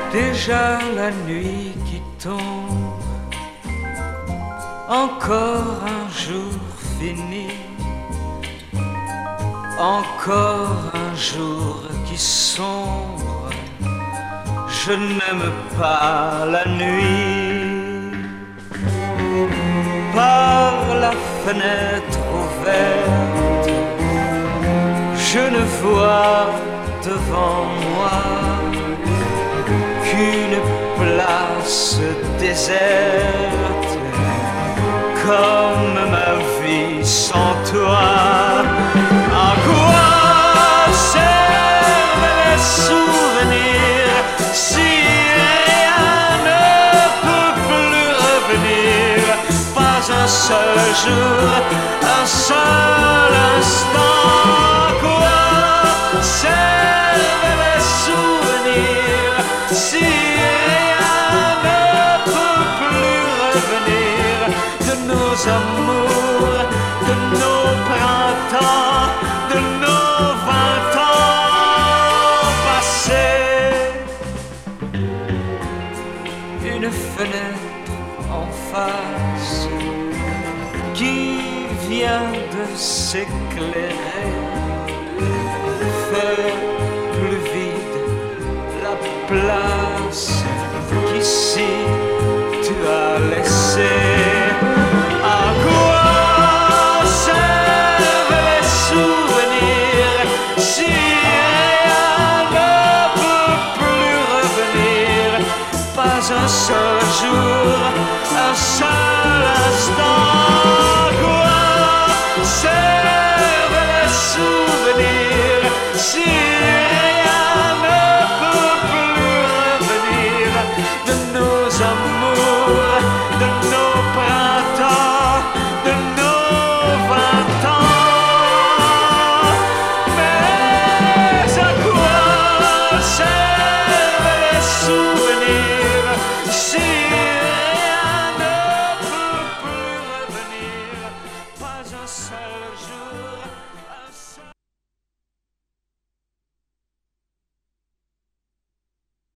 Déjà la nuit qui tombe, encore un jour fini, encore un jour qui sombre. Je n'aime pas la nuit. Par la fenêtre ouverte, je ne vois devant moi qu'une place déserte, comme ma vie sans toi. À quoi servent les souvenirs si rien ne peut plus revenir? Pas un seul jour, un seul instant. À quoi servent les souvenirs si rien ne peut plus revenir de nos amours, de nos printemps, de nos 20 ans passés? Une fenêtre en face qui vient de s'éclairer fait plus vide la place qu'ici tu as laissée. À quoi servent les souvenirs si rien ne peut plus revenir? Pas un seul jour, un seul instant.